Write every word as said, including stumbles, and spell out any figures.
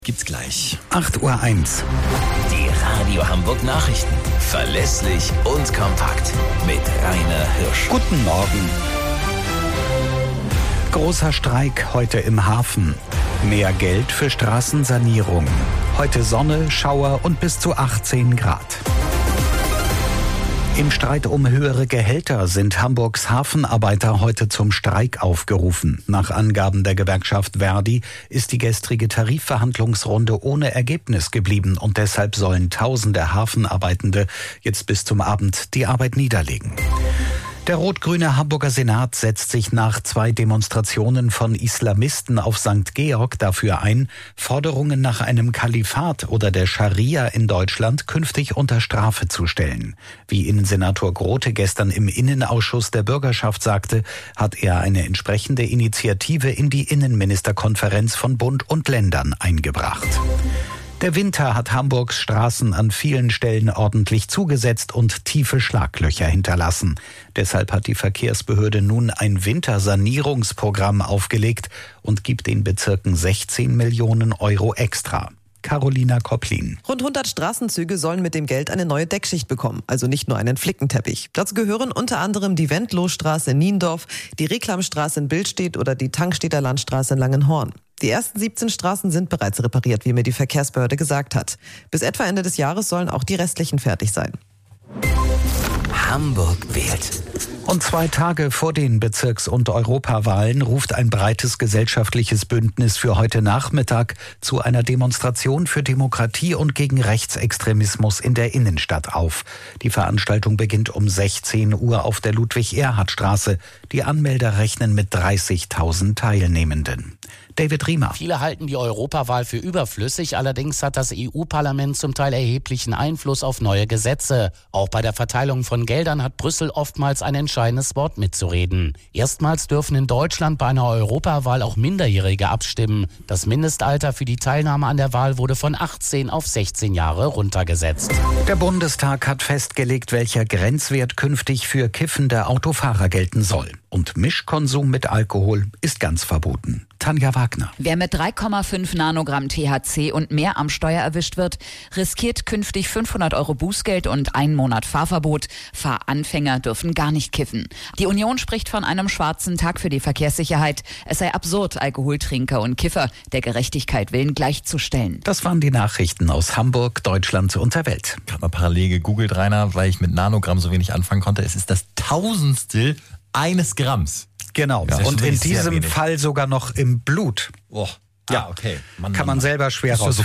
Gibt's gleich. acht Uhr eins. Die Radio Hamburg Nachrichten. Verlässlich und kompakt. Mit Rainer Hirsch. Guten Morgen. Großer Streik heute im Hafen. Mehr Geld für Straßensanierung. Heute Sonne, Schauer und bis zu achtzehn Grad. Im Streit um höhere Gehälter sind Hamburgs Hafenarbeiter heute zum Streik aufgerufen. Nach Angaben der Gewerkschaft Verdi ist die gestrige Tarifverhandlungsrunde ohne Ergebnis geblieben und deshalb sollen tausende Hafenarbeitende jetzt bis zum Abend die Arbeit niederlegen. Der rot-grüne Hamburger Senat setzt sich nach zwei Demonstrationen von Islamisten auf Sankt Georg dafür ein, Forderungen nach einem Kalifat oder der Scharia in Deutschland künftig unter Strafe zu stellen. Wie Innensenator Grote gestern im Innenausschuss der Bürgerschaft sagte, hat er eine entsprechende Initiative in die Innenministerkonferenz von Bund und Ländern eingebracht. Der Winter hat Hamburgs Straßen an vielen Stellen ordentlich zugesetzt und tiefe Schlaglöcher hinterlassen. Deshalb hat die Verkehrsbehörde nun ein Wintersanierungsprogramm aufgelegt und gibt den Bezirken sechzehn Millionen Euro extra. Carolina Kopplin. Rund hundert Straßenzüge sollen mit dem Geld eine neue Deckschicht bekommen, also nicht nur einen Flickenteppich. Dazu gehören unter anderem die Wendlohstraße in Niendorf, die Reklamstraße in Billstedt oder die Tankstedter Landstraße in Langenhorn. Die ersten siebzehn Straßen sind bereits repariert, wie mir die Verkehrsbehörde gesagt hat. Bis etwa Ende des Jahres sollen auch die restlichen fertig sein. Hamburg wählt. Und zwei Tage vor den Bezirks- und Europawahlen ruft ein breites gesellschaftliches Bündnis für heute Nachmittag zu einer Demonstration für Demokratie und gegen Rechtsextremismus in der Innenstadt auf. Die Veranstaltung beginnt um sechzehn Uhr auf der Ludwig-Erhard-Straße. Die Anmelder rechnen mit dreißigtausend Teilnehmenden. David Riemer. Viele halten die Europawahl für überflüssig, allerdings hat das E U-Parlament zum Teil erheblichen Einfluss auf neue Gesetze. Auch bei der Verteilung von Geldern hat Brüssel oftmals ein entscheidendes Wort mitzureden. Erstmals dürfen in Deutschland bei einer Europawahl auch Minderjährige abstimmen. Das Mindestalter für die Teilnahme an der Wahl wurde von achtzehn auf sechzehn Jahre runtergesetzt. Der Bundestag hat festgelegt, welcher Grenzwert künftig für kiffende Autofahrer gelten soll. Und Mischkonsum mit Alkohol ist ganz verboten. Tanja Wagner. Wer mit drei Komma fünf Nanogramm T H C und mehr am Steuer erwischt wird, riskiert künftig fünfhundert Euro Bußgeld und einen Monat Fahrverbot. Fahranfänger dürfen gar nicht kiffen. Die Union spricht von einem schwarzen Tag für die Verkehrssicherheit. Es sei absurd, Alkoholtrinker und Kiffer der Gerechtigkeit willen gleichzustellen. Das waren die Nachrichten aus Hamburg, Deutschland und der Welt. Gerade mal parallel gegoogelt, Rainer, weil ich mit Nanogramm so wenig anfangen konnte. Es ist das Tausendstel eines Gramms. Genau. Ja, und in diesem Fall sogar noch im Blut. Oh. Ja, ah, okay. Mann, kann man Mann. selber schwer raus.